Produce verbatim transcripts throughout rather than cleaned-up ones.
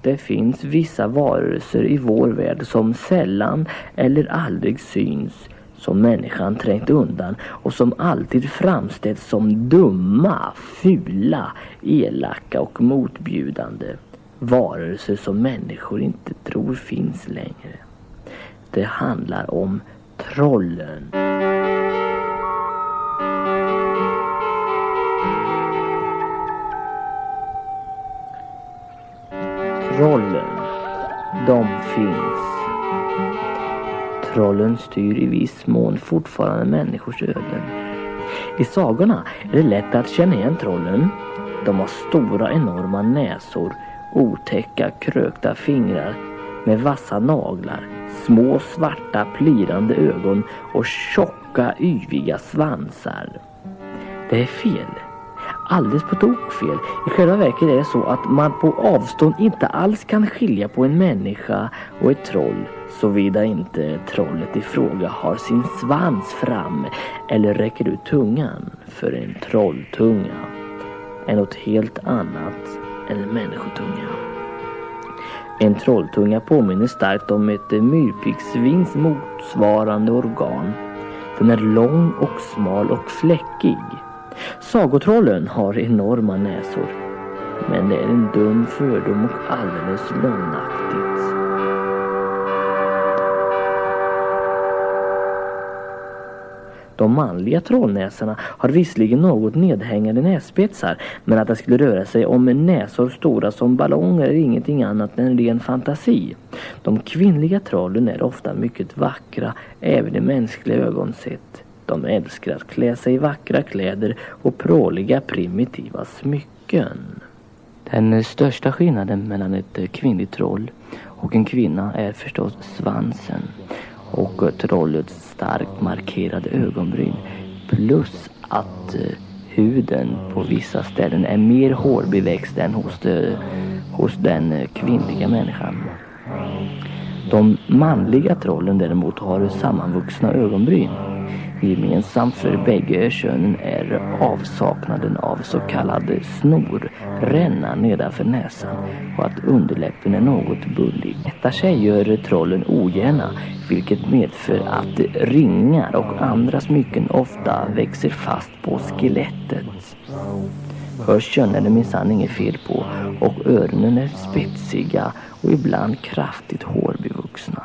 Det finns vissa varelser i vår värld som sällan eller aldrig syns, som människan trängt undan och som alltid framställs som dumma, fula, elaka och motbjudande. Varelser som människor inte tror finns längre. Det handlar om trollen. Trollen, de finns. Trollen styr i viss mån fortfarande människors öden. I sagorna är det lätt att känna igen trollen. De har stora, enorma näsor, otäcka, krökta fingrar med vassa naglar, små svarta plirande ögon och tjocka, yviga svansar. Det är fel. Alldeles på tok fel. I själva verket är det så att man på avstånd inte alls kan skilja på en människa och ett troll, såvida inte trollet i fråga har sin svans fram eller räcker ut tungan, för en trolltunga är något helt annat än en människotunga. En trolltunga påminner starkt om ett myrpiggsvins motsvarande organ. Den är lång och smal och fläckig. Sagotrollen har enorma näsor, men det är en dum fördom och alldeles lögnaktigt. De manliga trollnäsarna har visserligen något nedhängande nässpetsar, men att det skulle röra sig om näsor stora som ballonger är ingenting annat än ren fantasi. De kvinnliga trollen är ofta mycket vackra, även i mänskliga ögon sett. De älskar att klä sig i vackra kläder och pråliga primitiva smycken. Den största skillnaden mellan ett kvinnligt troll och en kvinna är förstås svansen och trollets starkt markerade ögonbryn, plus att huden på vissa ställen är mer hårbeväxt än hos, de, hos den kvinnliga människan. De manliga trollen däremot har sammanvuxna ögonbryn. Gemensamt för bägge könen är avsaknaden av så kallad snorränna nedanför näsan och att underläppen är något bullig. Detta sig gör trollen ogärna, vilket medför att ringar och andra smycken ofta växer fast på skelettet. Hörseln är det minsann inget fel på, och öronen är spetsiga och ibland kraftigt hårbevuxna.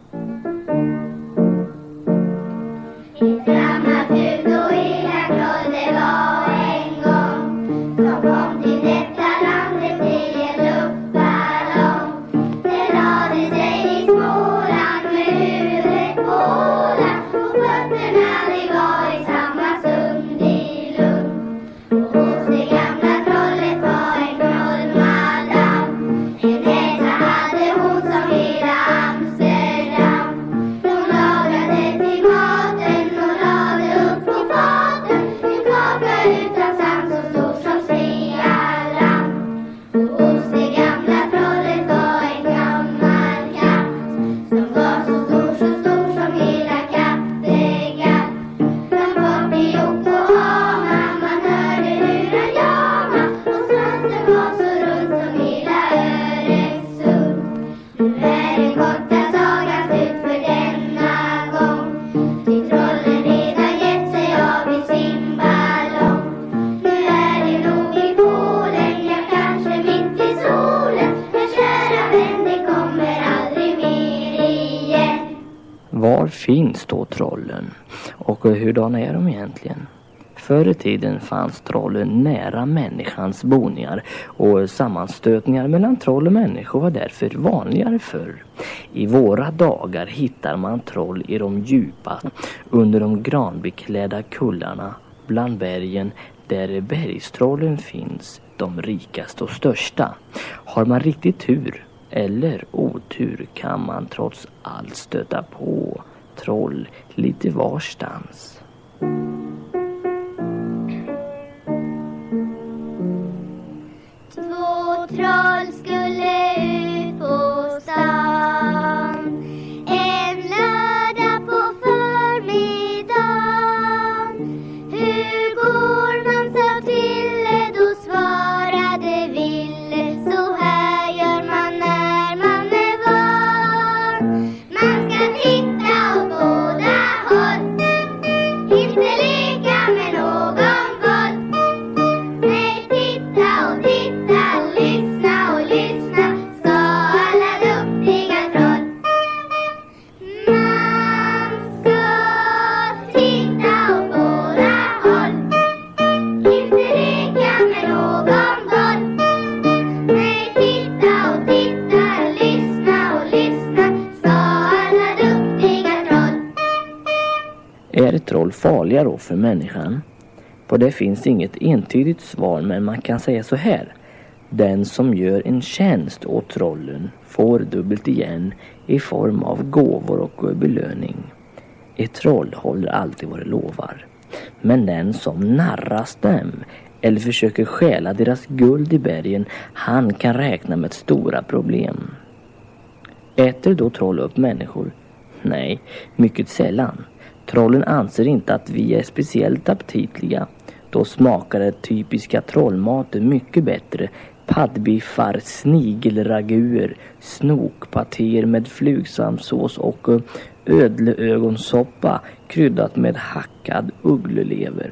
Var finns då trollen? Och hurdana är de egentligen? Förr i tiden fanns trollen nära människans boningar, och sammanstötningar mellan troll och människor var därför vanligare förr. I våra dagar hittar man troll i de djupa, under de granbeklädda kullarna, bland bergen där bergstrollen finns, de rikaste och största. Har man riktigt tur eller otur kan man trots allt stöta på troll lite varstans. Två troll skulle ut på stan en lördag på förmiddagen. Hur går man, sa Trille, då svarade Ville, så här gör man när är troll farliga då för människan? På det finns inget entydigt svar, men man kan säga så här. Den som gör en tjänst åt trollen får dubbelt igen i form av gåvor och belöning. Ett troll håller alltid vad det lovar. Men den som narras dem eller försöker stjäla deras guld i bergen, han kan räkna med stora problem. Äter då troll upp människor? Nej, mycket sällan. Trollen anser inte att vi är speciellt aptitliga. Då smakar det typiska trollmaten mycket bättre. Paddbiffar, snigelraguer, snokpatéer med flugsvampsås och ödleögonsoppa kryddat med hackad ugglelever.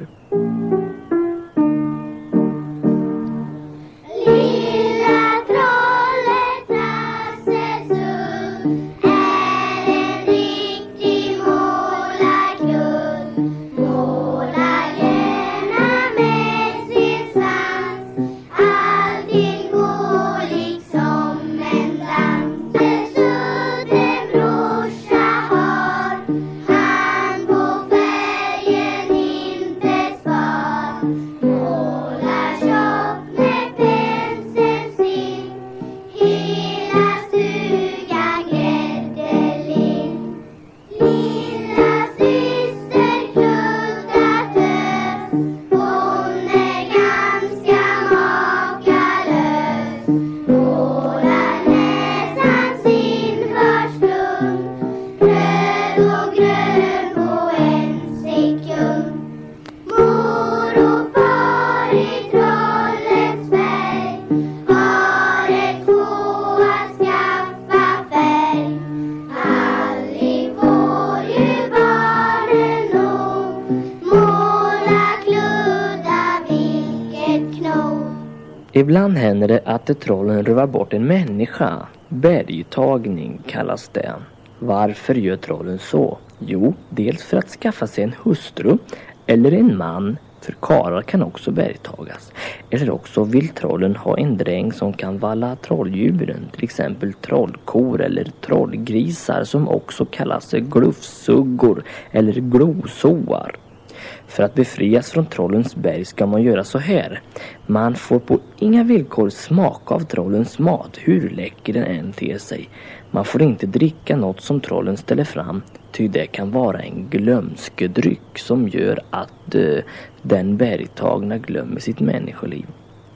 Ibland händer det att trollen rövar bort en människa. Bergtagning kallas det. Varför gör trollen så? Jo, dels för att skaffa sig en hustru eller en man, för karlar kan också bergtagas. Eller också vill trollen ha en dräng som kan valla trolldjuren, till exempel trollkor eller trollgrisar som också kallas glufsuggor eller glosoar. För att befrias från trollens berg ska man göra så här. Man får på inga villkor smaka av trollens mat, hur läcker den än ter sig. Man får inte dricka något som trollen ställer fram, ty det kan vara en glömskedryck som gör att eh, den bergtagna glömmer sitt människoliv.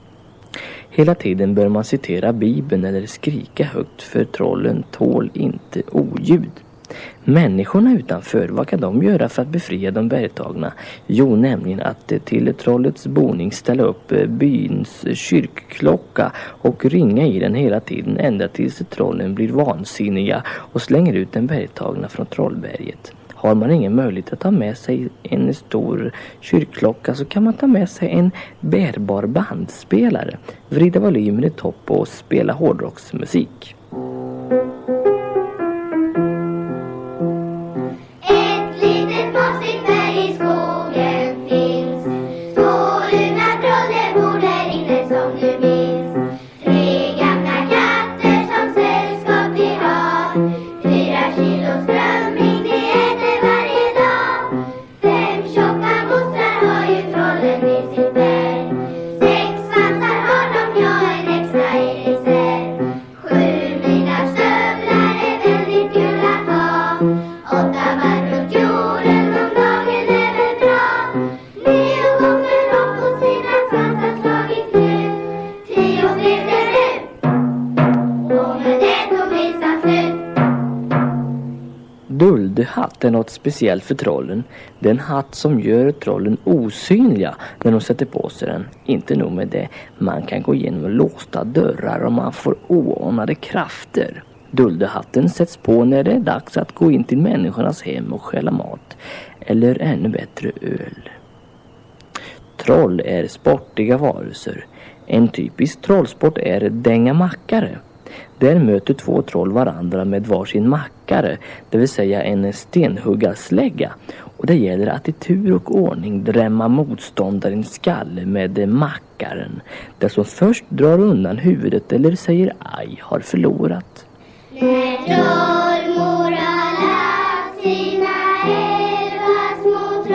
Hela tiden bör man citera Bibeln eller skrika högt, för trollen tål inte oljud. Människorna utanför, vad kan de göra för att befria de bergtagna? Jo, nämligen att till trollets boning ställa upp byns kyrkklocka och ringa i den hela tiden ända tills trollen blir vansinniga och slänger ut den bergtagna från trollberget. Har man ingen möjlighet att ta med sig en stor kyrkklocka så kan man ta med sig en bärbar bandspelare, vrida volymen i topp och spela hårdrocksmusik. Duldhatt är något speciellt för trollen. Det är en hatt som gör trollen osynliga när de sätter på sig den. Inte nog med det, man kan gå igenom låsta dörrar och man får oanade krafter. Duldhatten sätts på när det är dags att gå in till människornas hem och stjäla mat. Eller ännu bättre öl. Troll är sportiga varelser. En typisk trollsport är dänga mackare. Där möter två troll varandra med varsin mackare, det vill säga en stenhuggarslägga. Och det gäller att i tur och ordning drämma motståndarens skalle med mackaren. Den som först drar undan huvudet eller säger aj har förlorat. När trollmor har lagt sina elva små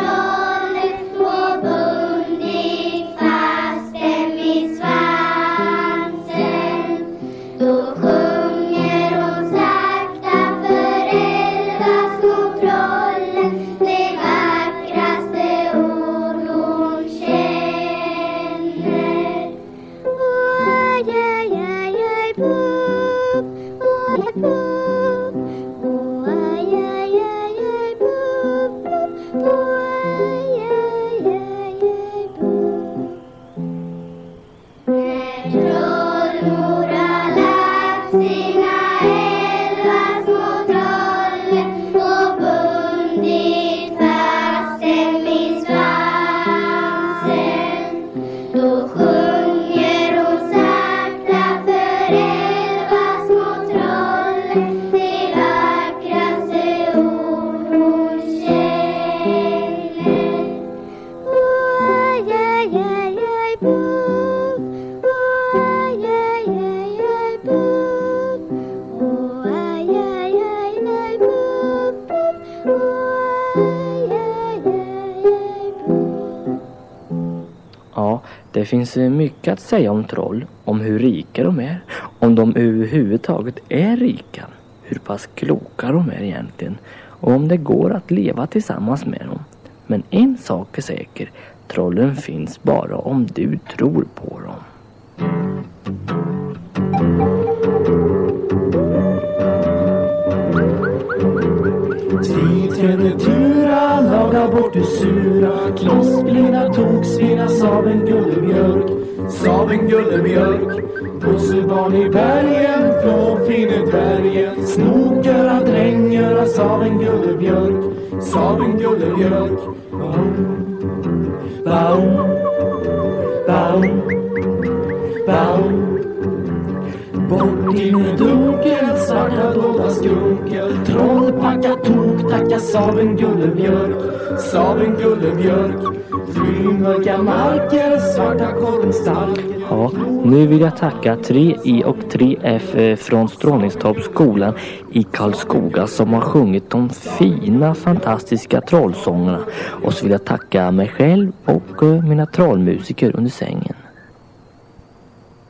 Det finns mycket att säga om troll, om hur rika de är, om de överhuvudtaget är rika, hur pass kloka de är egentligen och om det går att leva tillsammans med dem. Men en sak är säker, trollen finns bara om du tror på dem. Tviträdde tura, laga bort det sura, klossblina toksvinnas av en gullebjörk, sav en gullebjörk. Pusselbarn i bergen, flåfinne dvärgen, snokera drängera, sav en gullebjörk, sav en gullebjörk. Baum, baum, baum. Bort in i dunkel, svarta dolda skunkel, trollpacka tok, tacka sav en gullebjörk, sav en gullebjörk. Fly mörka marker, svarta kornstalker. Ja, nu vill jag tacka tre I och tre F från Strålningstorpsskolan i Karlskoga som har sjungit de fina, fantastiska trollsångerna. Och så vill jag tacka mig själv och mina trollmusiker under sängen.